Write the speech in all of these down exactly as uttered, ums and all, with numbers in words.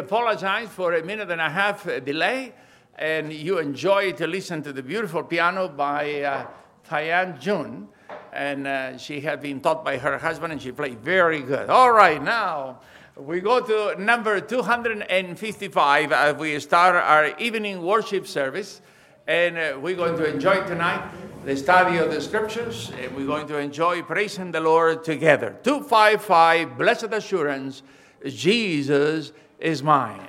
apologize for a minute and a half delay, and you enjoy to listen to the beautiful piano by uh, Tyann June. And uh, she had been taught by her husband, and she played very good. All right, now we go to number two hundred fifty-five as we start our evening worship service. And uh, we're going to enjoy tonight the study of the scriptures, and we're going to enjoy praising the Lord together. two fifty-five, Blessed Assurance, Jesus is mine.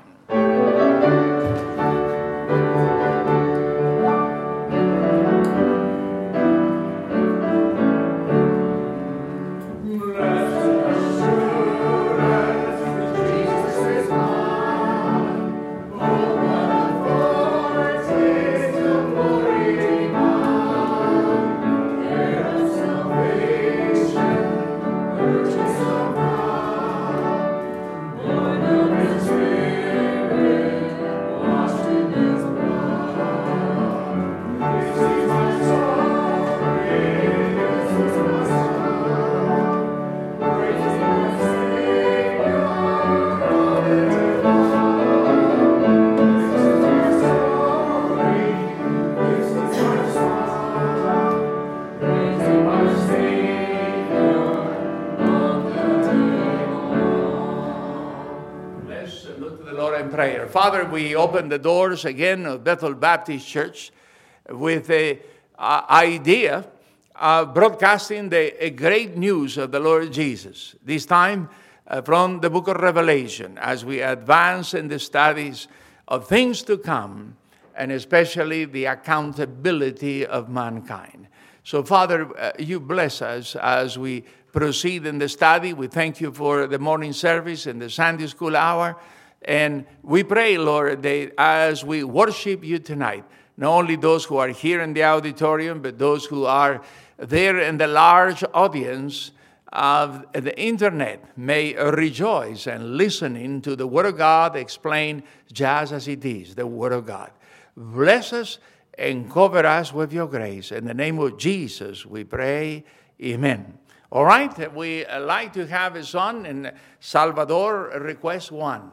Father, we open the doors again of Bethel Baptist Church with a uh, idea of broadcasting the a great news of the Lord Jesus. This time uh, from the book of Revelation, as we advance in the studies of things to come, and especially the accountability of mankind. So, Father, uh, you bless us as we proceed in the study. We thank you for the morning service and the Sunday school hour. And we pray, Lord, that as we worship you tonight, not only those who are here in the auditorium, but those who are there in the large audience of the internet may rejoice and listening to the Word of God explained just as it is, the Word of God. Bless us and cover us with your grace. In the name of Jesus, we pray. Amen. All right, we like to have a song in Salvador, request one.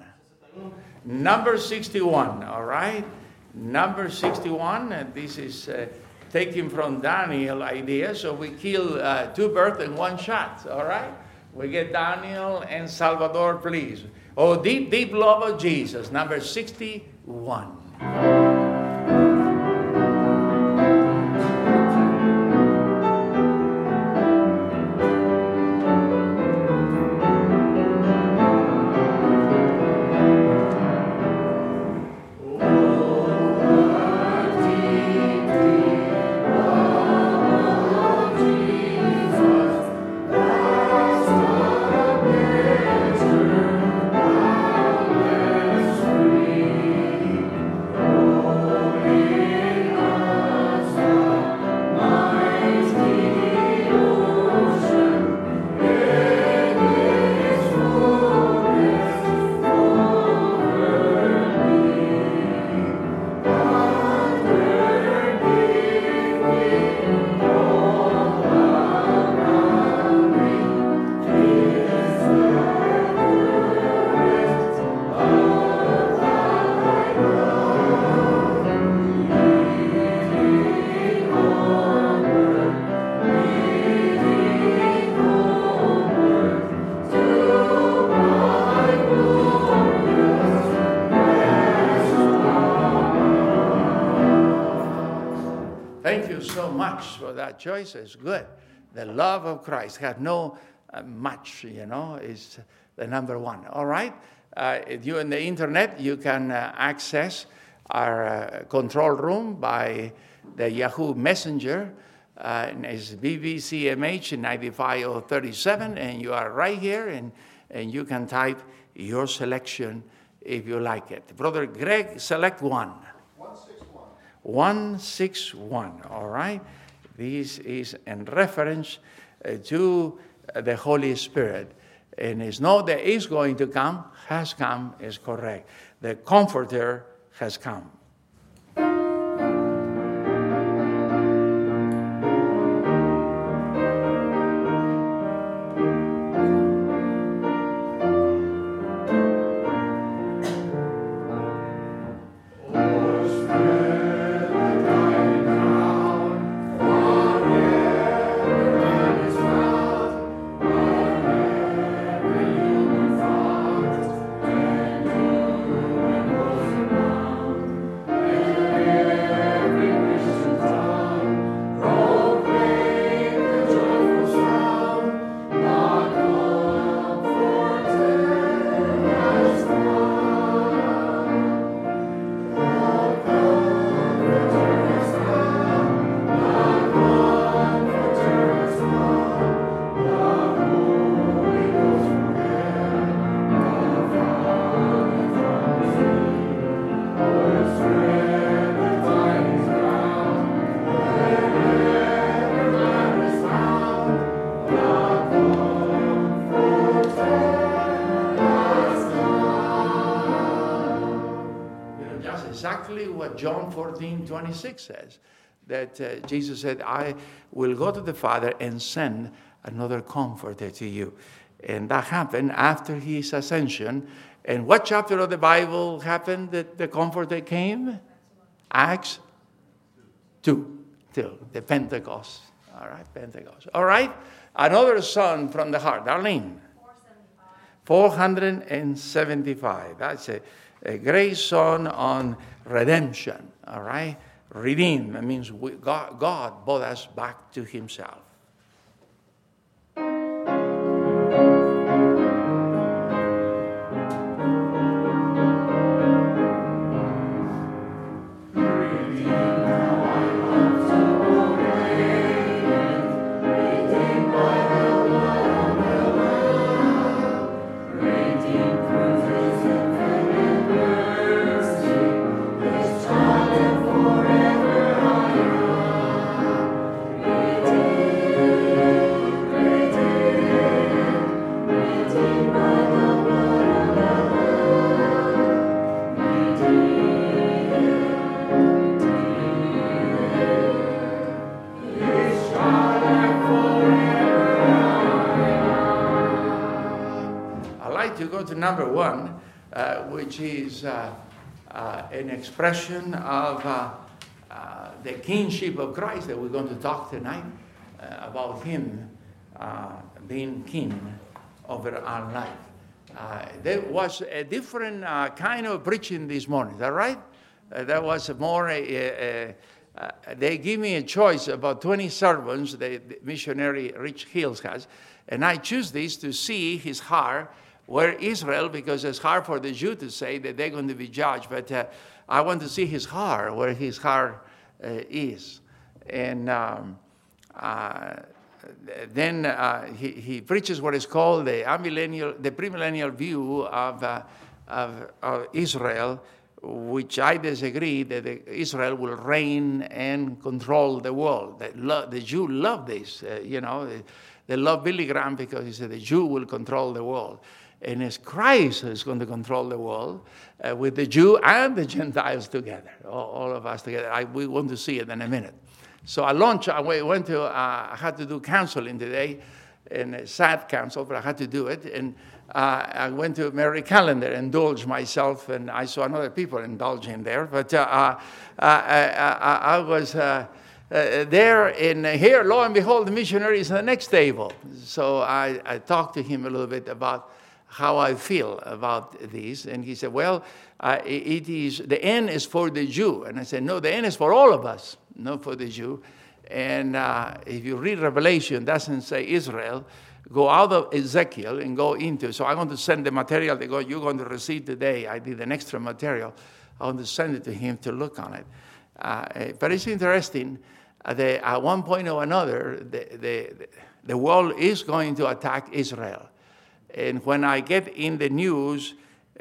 Number sixty-one, all right? Number sixty-one, and this is uh, taken from Daniel idea, so we kill uh, two birds in one shot, all right? We get Daniel and Salvador, please. Oh, deep, deep love of Jesus, number sixty-one. Choice is good. The love of Christ has no uh, much, you know, is the number one. All right? Uh, if you in the internet, you can uh, access our uh, control room by the Yahoo Messenger. Uh, and it's B B C M H ninety-five oh thirty-seven, and you are right here, and, and you can type your selection if you like it. Brother Greg, select one. one sixty-one. one sixty-one, all right? This is in reference uh, to uh, the Holy Spirit. And it's not that is going to come, has come, is correct. The Comforter has come. John fourteen twenty-six says. That uh, Jesus said, I will go to the Father and send another comforter to you. And that happened after his ascension. And what chapter of the Bible happened that the comforter came? Acts two. Till the Pentecost. All right, Pentecost. All right, another son from the heart. Darlene. four hundred seventy-five. That's a, a great song on redemption. All right. Redeem, that means we, God, God brought us back to himself. Number one, uh, which is uh, uh, an expression of uh, uh, the kingship of Christ that we're going to talk tonight uh, about him uh, being king over our life. Uh, there was a different uh, kind of preaching this morning, is that right? Uh, there was more, uh, uh, uh, they give me a choice about twenty sermons the, the missionary Rich Hills has, and I choose this to see his heart where Israel, because it's hard for the Jew to say that they're going to be judged, but uh, I want to see his heart, where his heart uh, is. And um, uh, then uh, he, he preaches what is called the amillennial, the premillennial view of, uh, of, of Israel, which I disagree that Israel will reign and control the world. The, lo- the Jew love this, uh, you know. They, they love Billy Graham because he said the Jew will control the world. And it's Christ who's going to control the world uh, with the Jew and the Gentiles together, all, all of us together. I, we want to see it in a minute. So I launched, I went to, uh, I had to do counseling today, and a sad counsel, but I had to do it. And uh, I went to Mary Calendar, indulge myself, and I saw other people indulging there. But uh, uh, I, I, I was uh, uh, there, and here, lo and behold, the missionary is at the next table. So I, I talked to him a little bit about how I feel about this. And he said, well, uh, it is, the end is for the Jew. And I said, no, the end is for all of us, not for the Jew. And uh, if you read Revelation, it doesn't say Israel. Go out of Ezekiel and go into. So I'm going to send the material that you're going to receive today. I did an extra material. I want to send it to him to look on it. Uh, but it's interesting uh, that at one point or another, the, the, the world is going to attack Israel. And when I get in the news,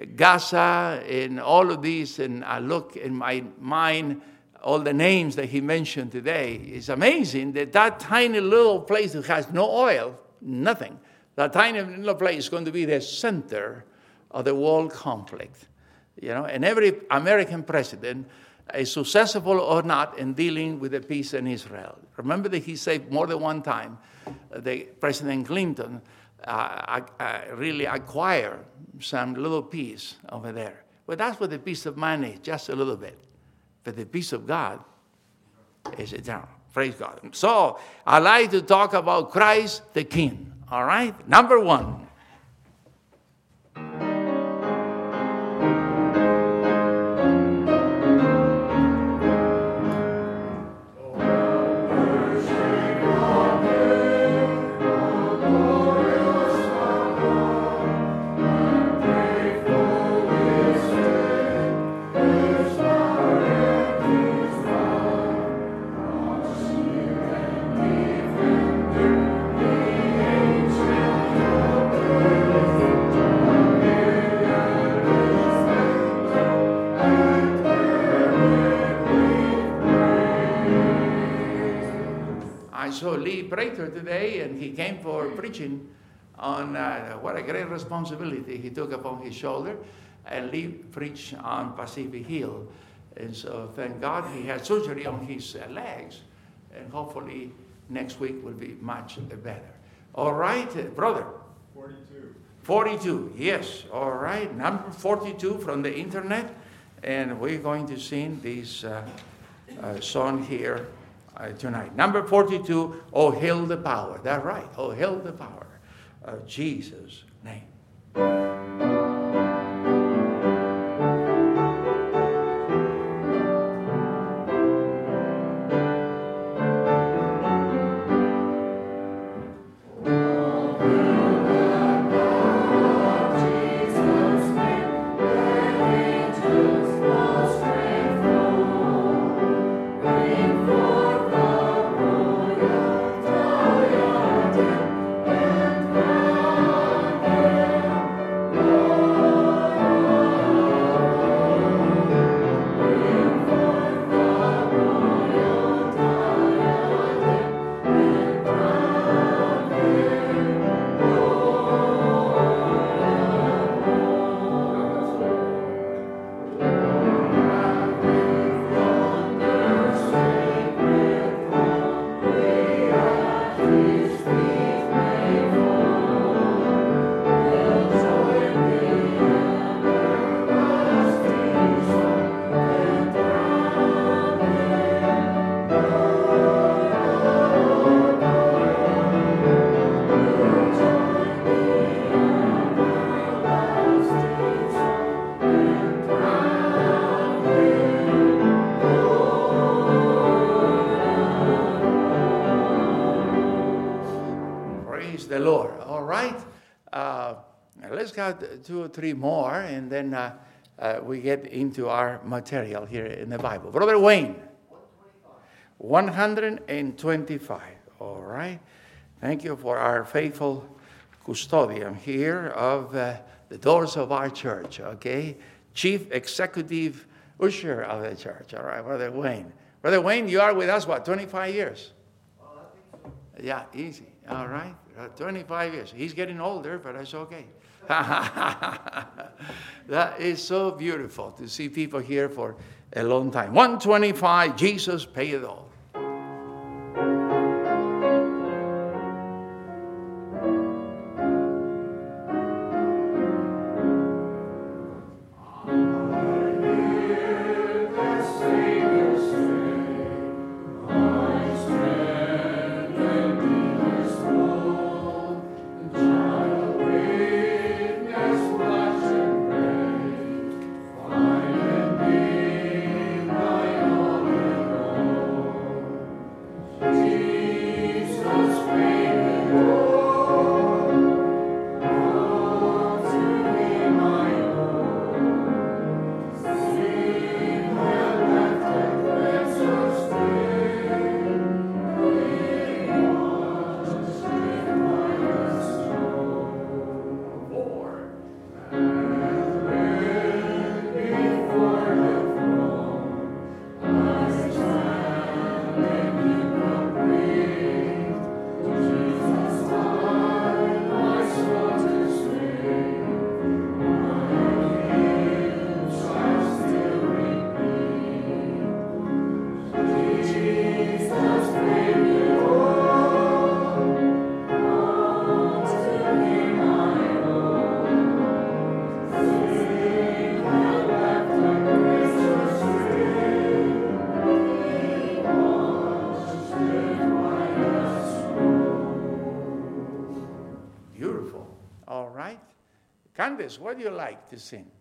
Gaza and all of these, and I look in my mind, all the names that he mentioned today, it's amazing that that tiny little place that has no oil, nothing, that tiny little place is going to be the center of the world conflict. You know, and every American president is successful or not in dealing with the peace in Israel. Remember that he said more than one time, the President Clinton, Uh, uh, really acquire some little peace over there. But that's what the peace of man is, just a little bit. But the peace of God is eternal. Praise God. So I like to talk about Christ the King. All right? Number one. Prater today, and he came for preaching on uh, what a great responsibility he took upon his shoulder, and Lee preached on Pacific Hill. And so thank God he had surgery on his uh, legs. And hopefully next week will be much better. All right, uh, brother. forty-two. forty-two, yes. All right, number forty-two from the internet. And we're going to sing this uh, uh, song here uh, tonight. Number forty-two, Oh, hail the power. That's right. Oh, hail the power of Jesus' name. The Lord. All right. Uh, let's get two or three more, and then uh, uh, we get into our material here in the Bible. Brother Wayne. one hundred twenty-five. All right. Thank you for our faithful custodian here of uh, the doors of our church. Okay. Chief executive usher of the church. All right, Brother Wayne. Brother Wayne, you are with us, what, twenty-five years? Well, I think so. Yeah, easy. All right. Uh, twenty-five years. He's getting older, but that's okay. That is so beautiful to see people here for a long time. one twenty-five, Jesus paid it all. Candace, what do you like to sing?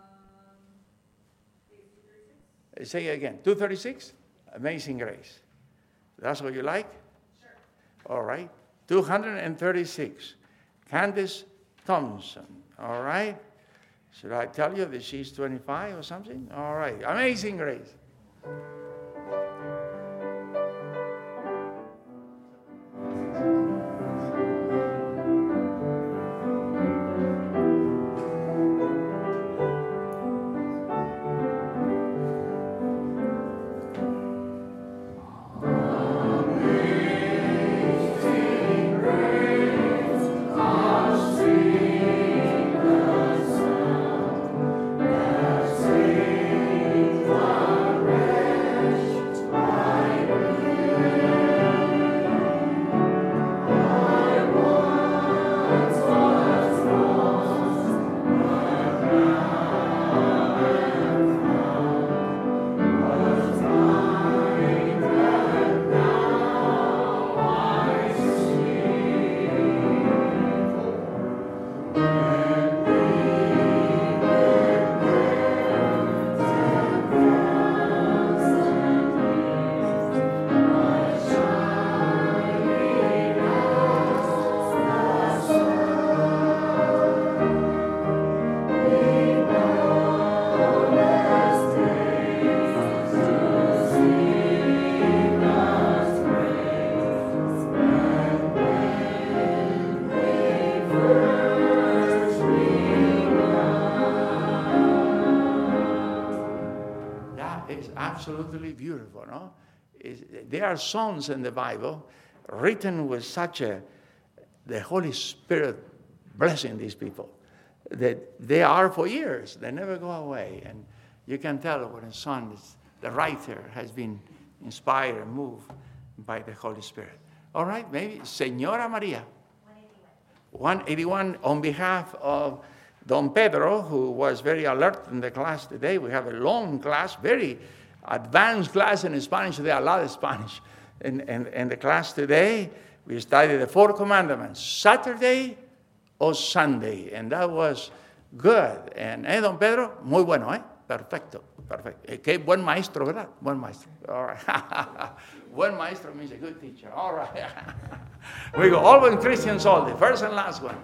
Um, Say it again. two thirty-six? Amazing Grace. That's what you like? Sure. All right. two thirty-six. Candace Thompson. All right. Should I tell you that she's twenty-five or something? All right. Amazing Grace. One absolutely beautiful, no? Is- There are songs in the Bible written with such a, the Holy Spirit blessing these people, that they are for years. They never go away. And you can tell when a song is, the writer has been inspired and moved by the Holy Spirit. All right, maybe Señora Maria. one eighty-one on behalf of Don Pedro, who was very alert in the class today. We have a long class, very advanced class in Spanish. There are a lot of Spanish in, in, in the class today. We studied the four commandments, Saturday or Sunday, and that was good. And, eh, Don Pedro, muy bueno, eh? Perfecto, perfecto. Eh, qué buen maestro, ¿verdad? Buen maestro. All right. Buen maestro means a good teacher. All right. We go. All in Christian Soul, the first and last one.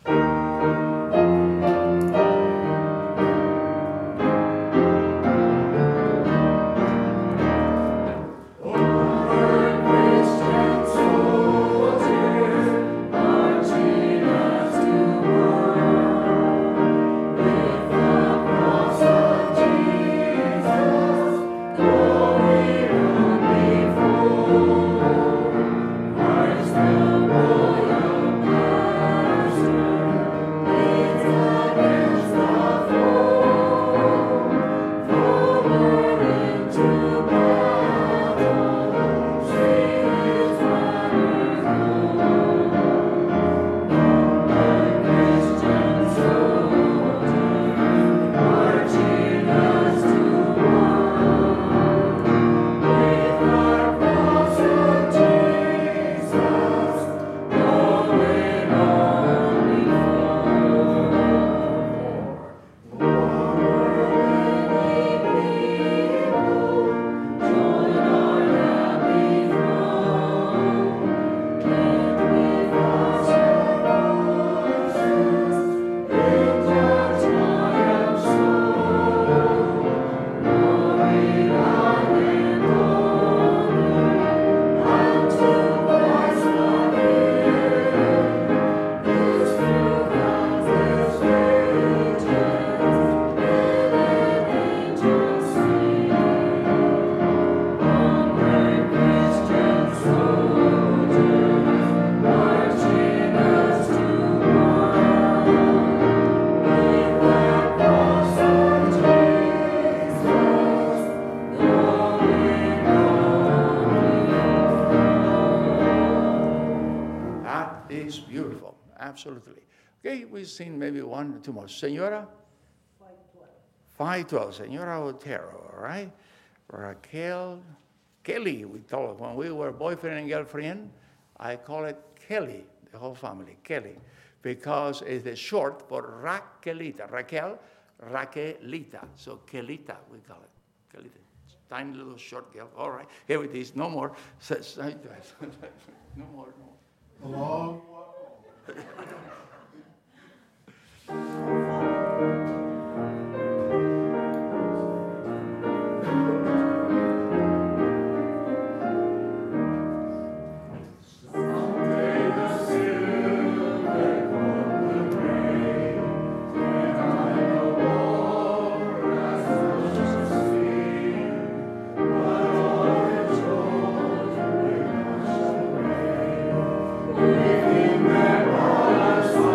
Absolutely. Okay, we've seen maybe one or two more. Senora? five twelve. Senora Otero, all right? Raquel, Kelly, we told her when we were boyfriend and girlfriend, I call it Kelly, the whole family, Kelly, because it's the short for Raquelita. Raquel, Raquelita. So Kelita, we call it. Kelita. Tiny little short girl. All right, here it is. No more. No more, no more. Long Within that marvelous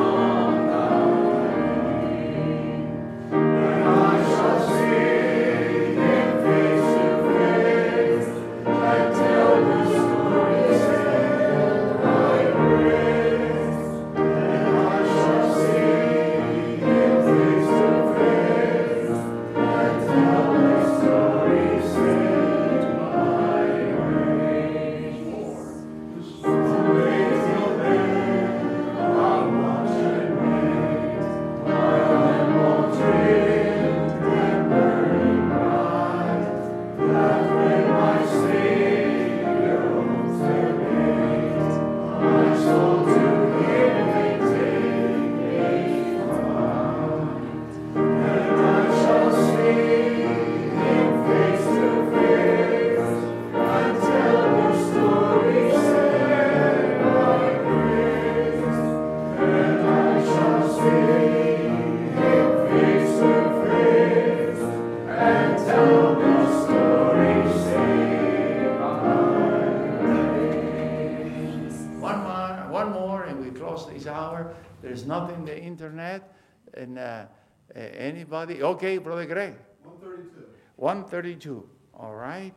There's nothing in the internet. And uh, anybody? Okay, Brother Greg. one thirty-two. one thirty-two. All right.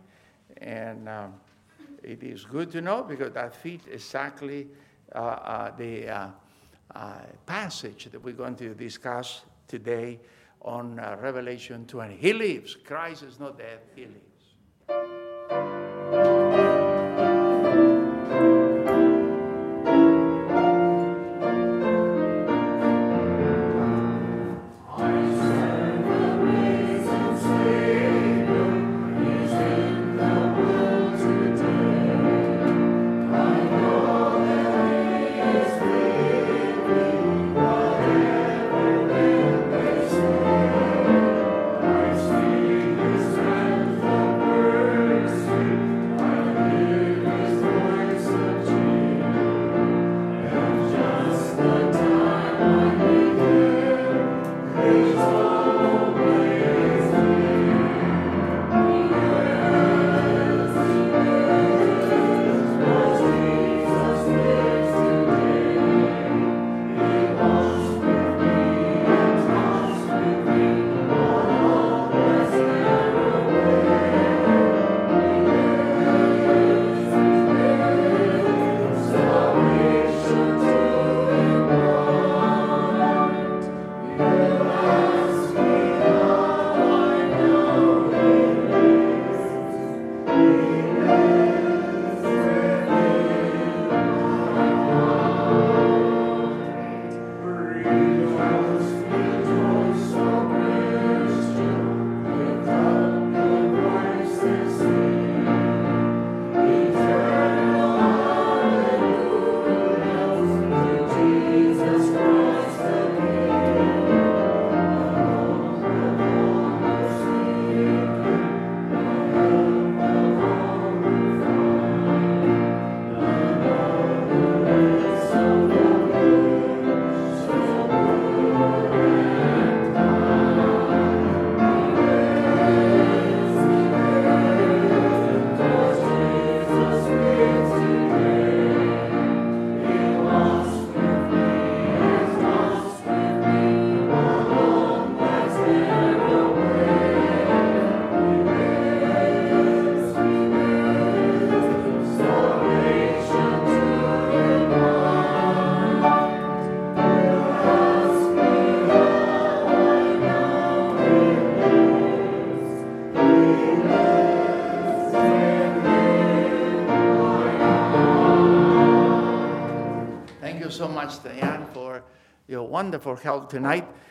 And um, it is good to know because that fits exactly uh, uh, the uh, uh, passage that we're going to discuss today on uh, Revelation twenty. He lives. Christ is not dead. He lives. So much, Diane, for your wonderful help tonight.